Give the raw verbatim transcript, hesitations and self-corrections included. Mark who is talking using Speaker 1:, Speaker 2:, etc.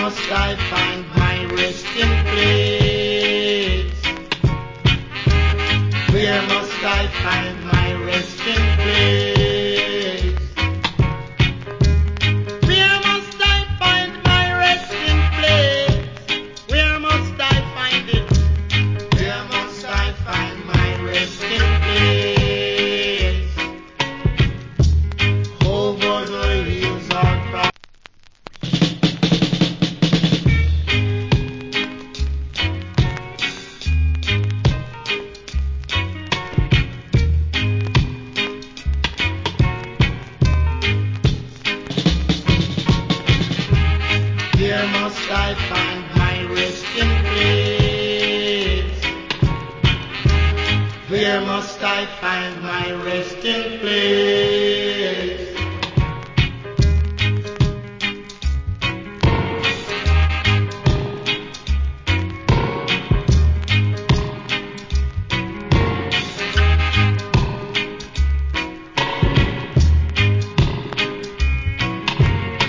Speaker 1: must I find my resting place? Where must I find my resting place? Where must I find my resting place? Where must I find it? Where must I find my resting place? Over the hills or far. Where must I find my resting place? Where must I find my resting place?